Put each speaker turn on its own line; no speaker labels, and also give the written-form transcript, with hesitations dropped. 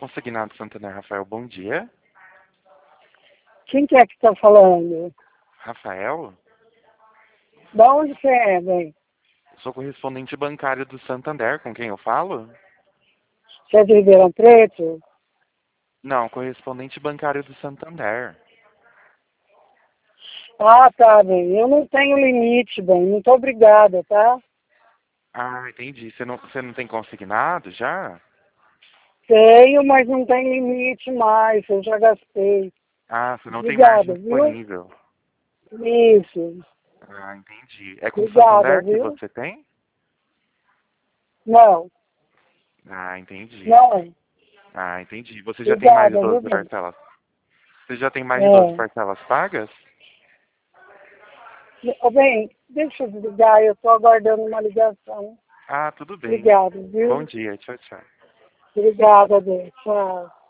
Consignado Santander, Rafael, bom dia.
Quem que é que está falando?
Rafael,
Da onde você é, bem?
sou correspondente bancário do Santander, com quem eu falo?
Você é de Ribeirão Preto?
Não, correspondente bancário do Santander.
Ah, tá, bem. Eu não tenho limite, bem. Muito obrigada, tá?
Ah, entendi. Você não tem consignado já?
Tenho, mas não tem limite mais. Eu já gastei.
Ah, você não tem margem
Obrigada, viu?
disponível.
Isso.
Ah, entendi. É com o
Obrigada,
Santander que
viu?
você tem?
Não,
Ah, entendi.
não.
Ah, entendi. Você já tem mais de
Obrigada,
12
viu, bem?
parcelas? Você já tem mais de 12
É.
parcelas pagas?
Ô, bem, deixa eu desligar. Eu estou aguardando uma ligação.
Ah, tudo bem.
Obrigada,
Bom
viu?
dia. Tchau, tchau.
Obrigada, bem. Tchau.